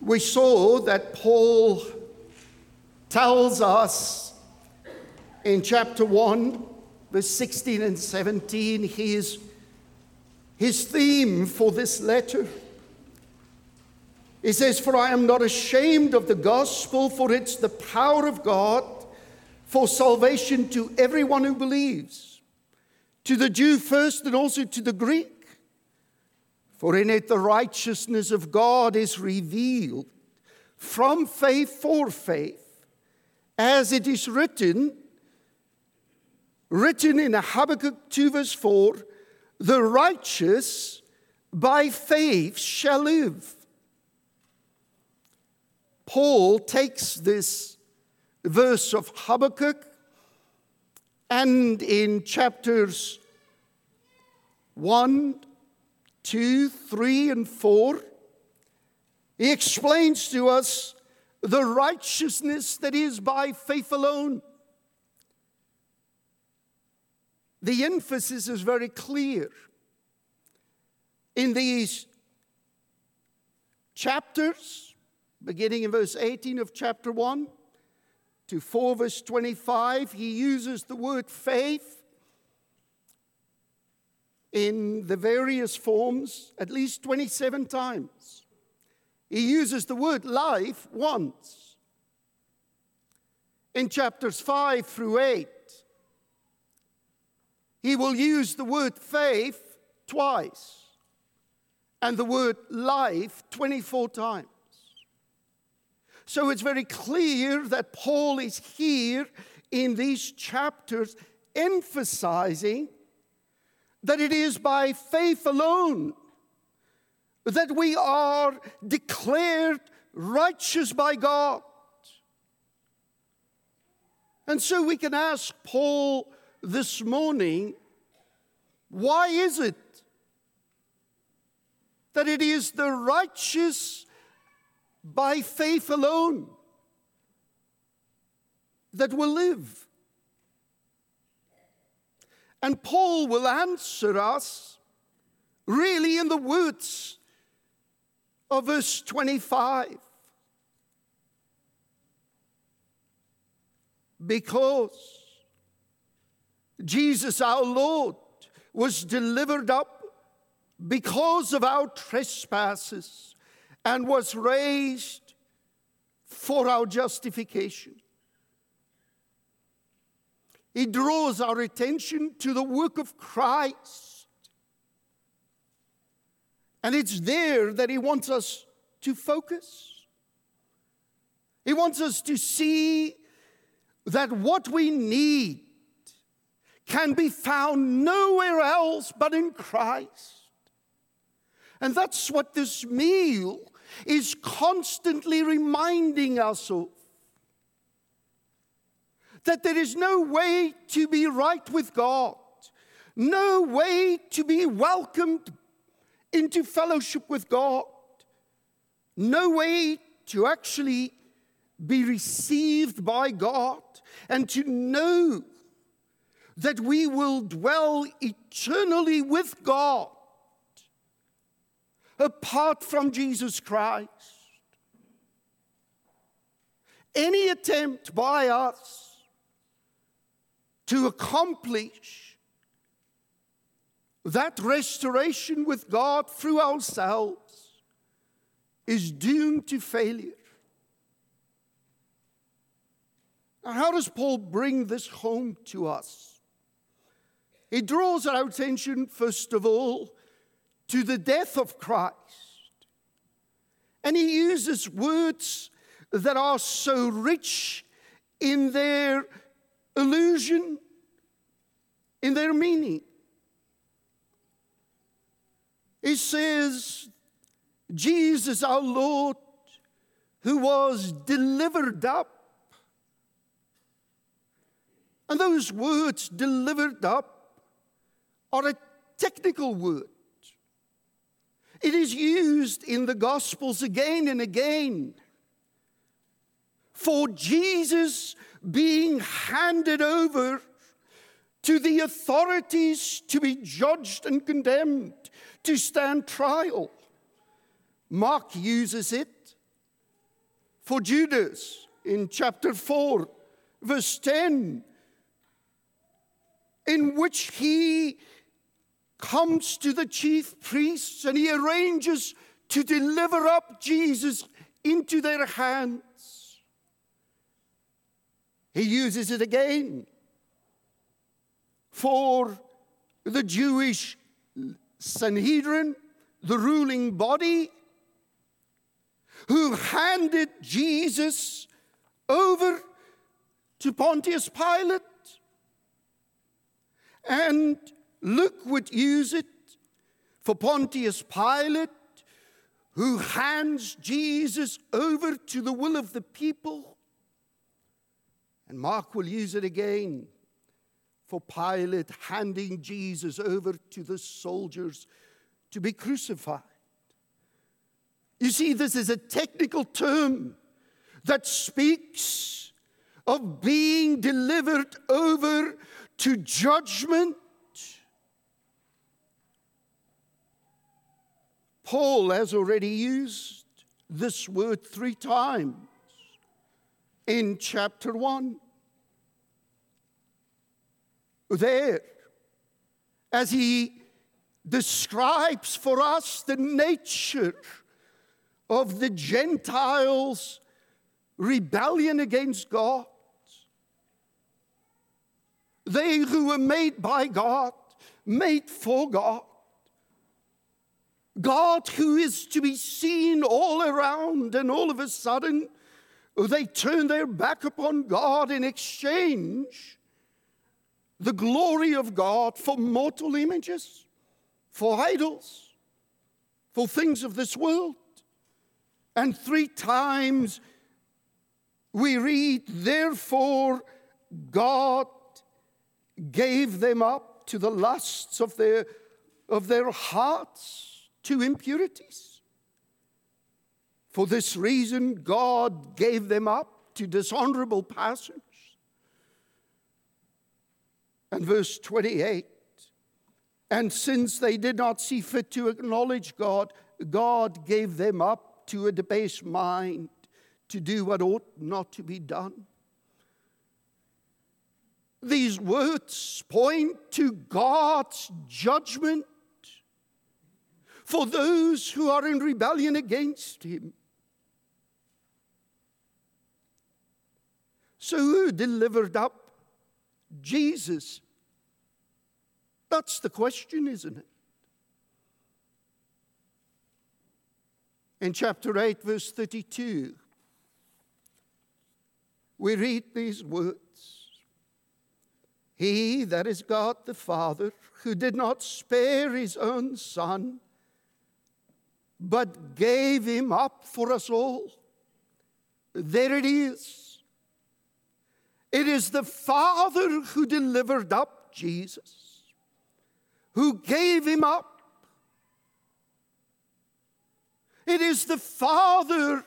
We saw that Paul tells us in chapter 1, verse 16 and 17, his theme for this letter. He says, "For I am not ashamed of the gospel, for it's the power of God for salvation to everyone who believes, to the Jew first and also to the Greek. For in it the righteousness of God is revealed from faith for faith, as it is written in Habakkuk 2 verse 4, the righteous by faith shall live." Paul takes this verse of Habakkuk and in chapters 1, 2, 3, and 4, he explains to us the righteousness that is by faith alone. The emphasis is very clear. In these chapters, beginning in verse 18 of chapter 1 to 4 verse 25, he uses the word faith in the various forms at least 27 times. He uses the word life once. In chapters 5 through 8, he will use the word faith twice and the word life 24 times. So it's very clear that Paul is here in these chapters emphasizing that it is by faith alone that we are declared righteous by God. And so we can ask Paul this morning, why is it that it is the righteous by faith alone that will live? And Paul will answer us really in the words of verse 25. Because Jesus our Lord was delivered up because of our trespasses and was raised for our justification. He draws our attention to the work of Christ. And it's there that he wants us to focus. He wants us to see that what we need can be found nowhere else but in Christ. And that's what this meal is constantly reminding us of. That there is no way to be right with God, no way to be welcomed into fellowship with God, no way to actually be received by God and to know that we will dwell eternally with God apart from Jesus Christ. Any attempt by us to accomplish that restoration with God through ourselves is doomed to failure. Now, how does Paul bring this home to us? He draws our attention, first of all, to the death of Christ. And he uses words that are so rich in their allusion, in their meaning. He says, Jesus our Lord, who was delivered up. And those words, delivered up, are a technical word. It is used in the Gospels again and again for Jesus being handed over to the authorities to be judged and condemned, to stand trial. Mark uses it for Judas in chapter 4, verse 10, in which he comes to the chief priests and he arranges to deliver up Jesus into their hands. He uses it again for the Jewish Sanhedrin, the ruling body, who handed Jesus over to Pontius Pilate. And Luke would use it for Pontius Pilate, who hands Jesus over to the will of the people. And Mark will use it again for Pilate handing Jesus over to the soldiers to be crucified. You see, this is a technical term that speaks of being delivered over to judgment. Paul has already used this word 3 times in chapter 1. There, as he describes for us the nature of the Gentiles' rebellion against God. They who were made by God, made for God. God who is to be seen all around, and all of a sudden they turn their back upon God in exchange the glory of God for mortal images, for idols, for things of this world. And 3 times we read, therefore God gave them up to the lusts of their hearts, to impurities. For this reason God gave them up to dishonorable passions. And verse 28, and since they did not see fit to acknowledge God, God gave them up to a debased mind to do what ought not to be done. These words point to God's judgment for those who are in rebellion against him. So who delivered up Jesus? That's the question, isn't it? In chapter 8, verse 32, we read these words. He, that is God the Father, who did not spare his own Son, but gave him up for us all. There it is. It is the Father who delivered up Jesus, who gave him up. It is the Father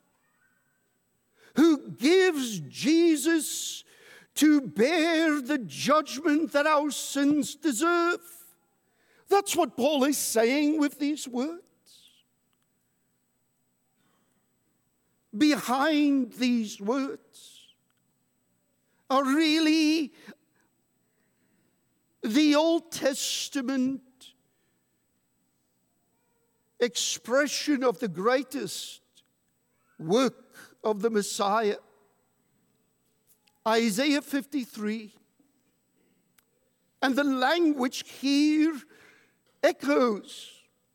who gives Jesus to bear the judgment that our sins deserve. That's what Paul is saying with these words. Behind these words are really the Old Testament expression of the greatest work of the Messiah. Isaiah 53. And the language here echoes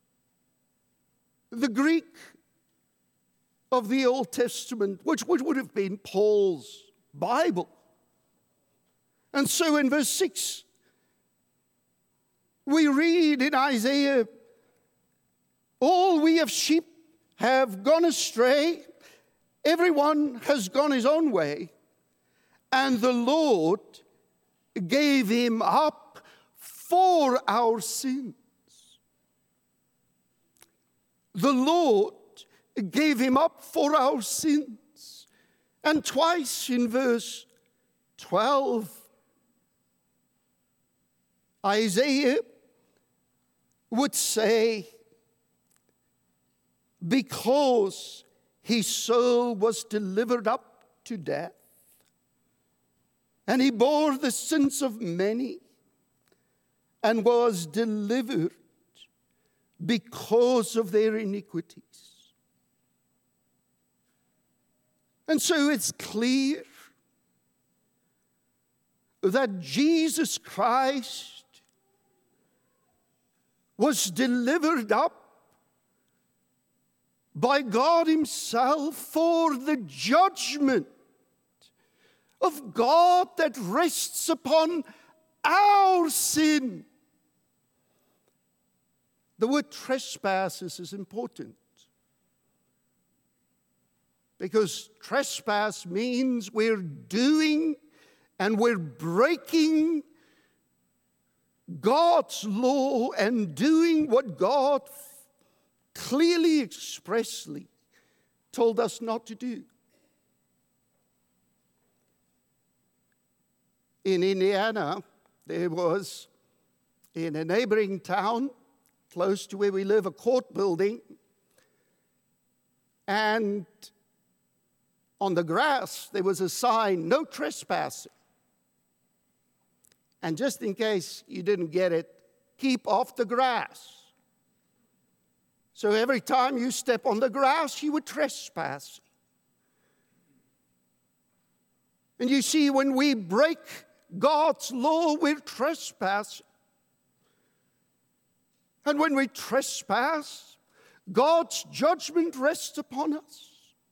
the Greek of the Old Testament, which would have been Paul's Bible. And so in verse 6, we read in Isaiah, all we of sheep have gone astray, everyone has gone his own way, and the Lord gave him up for our sins. The Lord gave him up for our sins. And twice in verse 12, Isaiah would say, because his soul was delivered up to death, and he bore the sins of many and was delivered because of their iniquities. And so it's clear that Jesus Christ was delivered up by God himself for the judgment of God that rests upon our sin. The word trespasses is important, because trespass means we're doing and we're breaking God's law and doing what God clearly, expressly told us not to do. In Indiana, there was, in a neighboring town close to where we live, a court building, and on the grass there was a sign, "No trespassing." And just in case you didn't get it, keep off the grass. So every time you step on the grass, you were trespassing. And you see, when we break God's law, we're trespassing. And when we trespass, God's judgment rests upon us.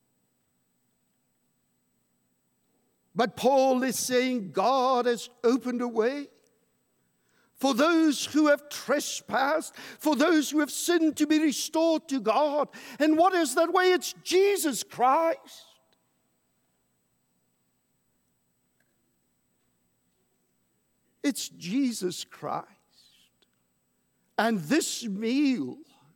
But Paul is saying God has opened a way for those who have trespassed, for those who have sinned, to be restored to God. And what is that way? It's Jesus Christ. It's Jesus Christ. And this meal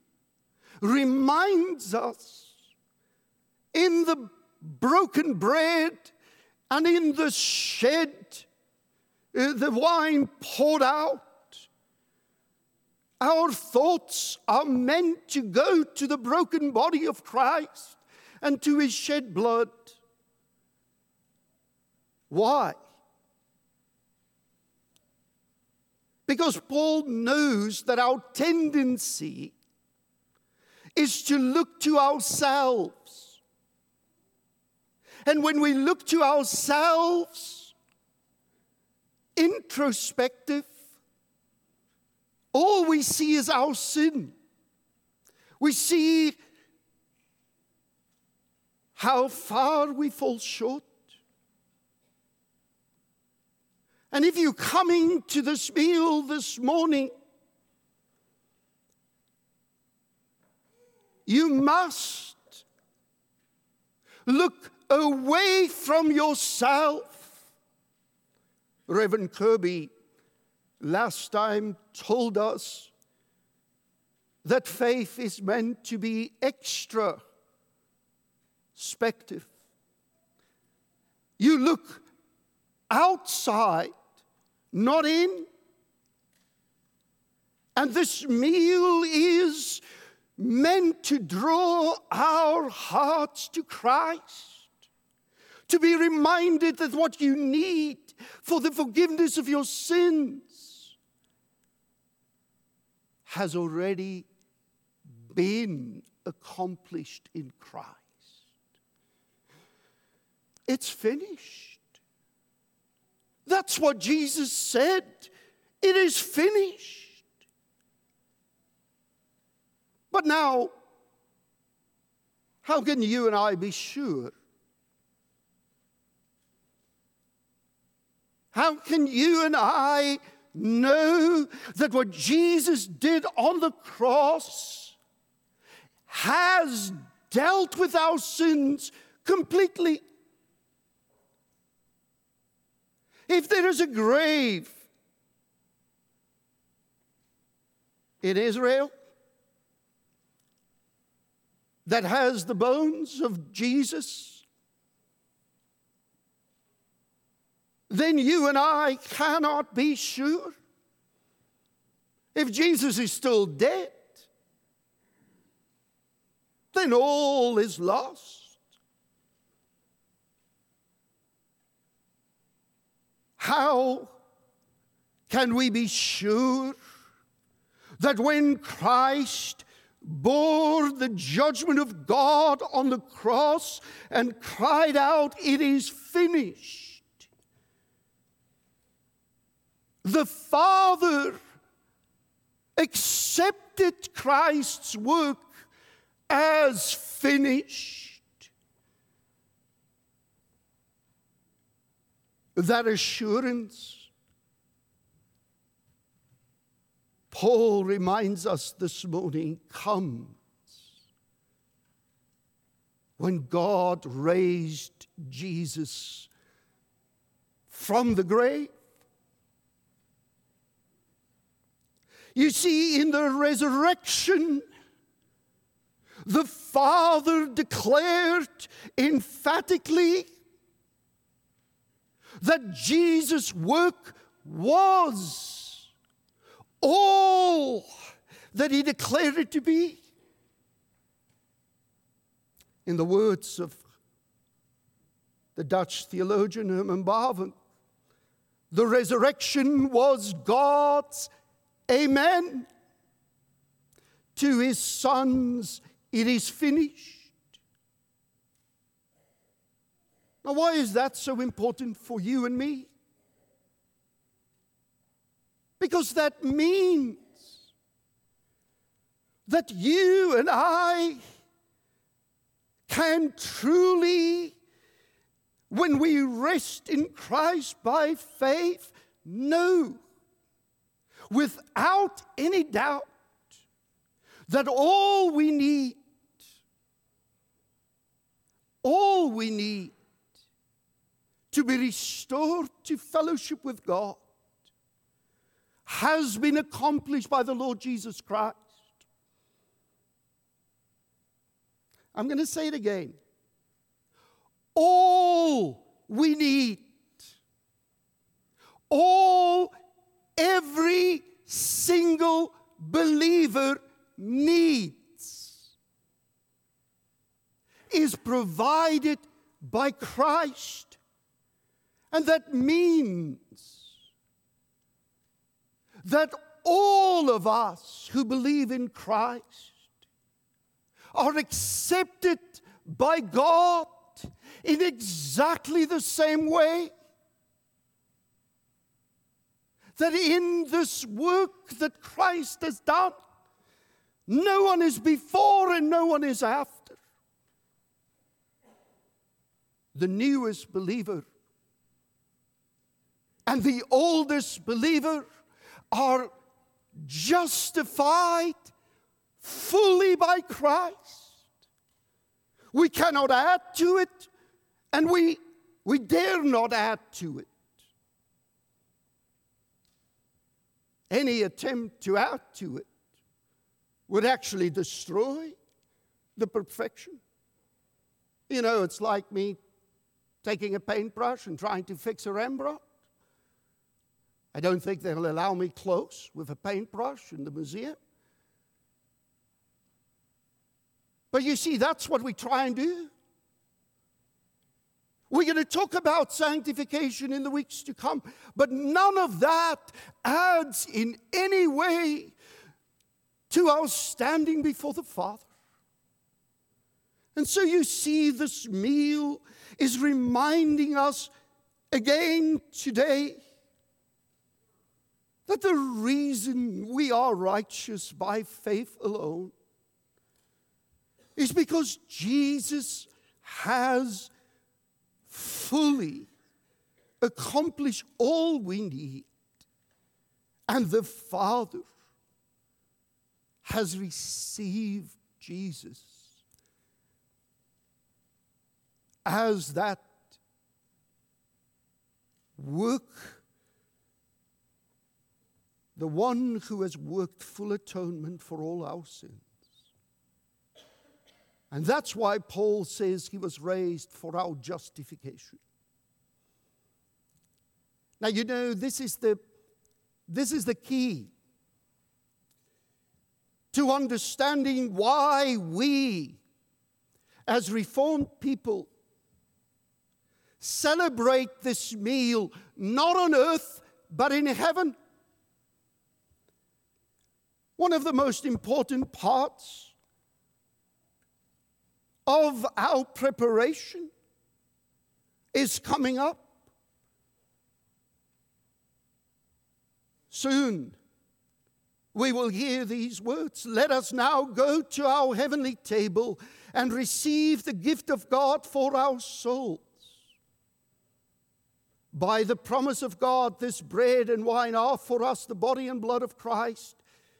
reminds us, in the broken bread and in the shed, the wine poured out, our thoughts are meant to go to the broken body of Christ and to his shed blood. Why? Because Paul knows that our tendency is to look to ourselves. And when we look to ourselves, introspective, all we see is our sin. We see how far we fall short. And if you're coming to this meal this morning, you must look away from yourself. Reverend Kirby last time told us that faith is meant to be extrospective. You look outside, not in. And this meal is meant to draw our hearts to Christ, to be reminded that what you need for the forgiveness of your sins has already been accomplished in Christ. It's finished. That's what Jesus said. It is finished. But now, how can you and I be sure? How can you and I know that what Jesus did on the cross has dealt with our sins completely? If there is a grave in Israel that has the bones of Jesus, then you and I cannot be sure. If Jesus is still dead, then all is lost. How can we be sure that when Christ bore the judgment of God on the cross and cried out, "It is finished," the Father accepted Christ's work as finished? That assurance, Paul reminds us this morning, comes when God raised Jesus from the grave. You see, in the resurrection, the Father declared emphatically that Jesus' work was all that he declared it to be. In the words of the Dutch theologian Herman Bavinck, the resurrection was God's amen to his Son's "it is finished." Now, why is that so important for you and me? Because that means that you and I can truly, when we rest in Christ by faith, know without any doubt that all we need to be restored to fellowship with God has been accomplished by the Lord Jesus Christ. I'm going to say it again. All we need, every single believer needs, is provided by Christ. And that means that all of us who believe in Christ are accepted by God in exactly the same way. That in this work that Christ has done, no one is before and no one is after. The newest believer and the oldest believer are justified fully by Christ. We cannot add to it, and we dare not add to it. Any attempt to add to it would actually destroy the perfection. You know, it's like me taking a paintbrush and trying to fix a Rembrandt. I don't think they'll allow me close with a paintbrush in the museum. But you see, that's what we try and do. We're going to talk about sanctification in the weeks to come, but none of that adds in any way to our standing before the Father. And so you see, this meal is reminding us again today that the reason we are righteous by faith alone is because Jesus has fully accomplished all we need, and the Father has received Jesus as that work, the one who has worked full atonement for all our sins. And that's why Paul says he was raised for our justification. Now, you know, this is the key to understanding why we, as Reformed people, celebrate this meal, not on earth, but in heaven. One of the most important parts of our preparation is coming up. Soon we will hear these words. Let us now go to our heavenly table and receive the gift of God for our souls. By the promise of God, this bread and wine are for us the body and blood of Christ.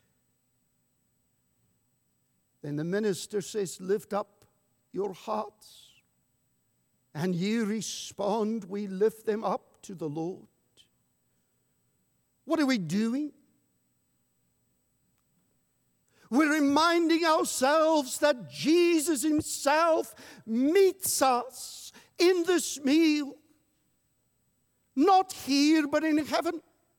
Then the minister says, lift up your hearts. And you respond, we lift them up to the Lord. What are we doing? We're reminding ourselves that Jesus himself meets us in this meal. Not here, but in heaven.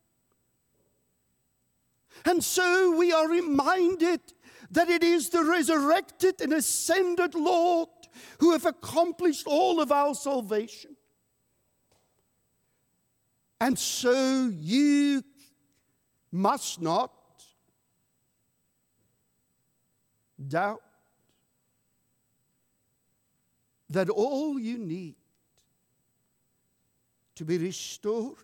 And so we are reminded that it is the resurrected and ascended Lord who have accomplished all of our salvation. And so you must not doubt that all you need to be restored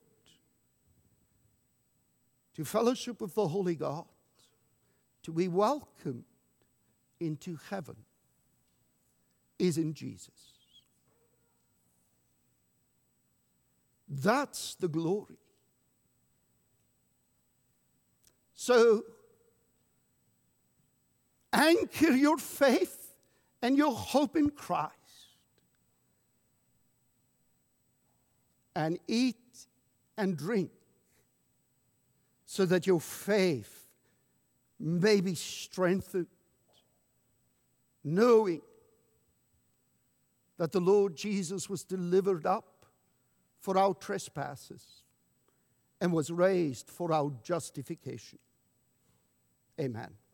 to fellowship with the Holy God, to be welcomed into heaven, is in Jesus. That's the glory. So, anchor your faith and your hope in Christ. And eat and drink so that your faith may be strengthened, knowing that the Lord Jesus was delivered up for our trespasses and was raised for our justification. Amen.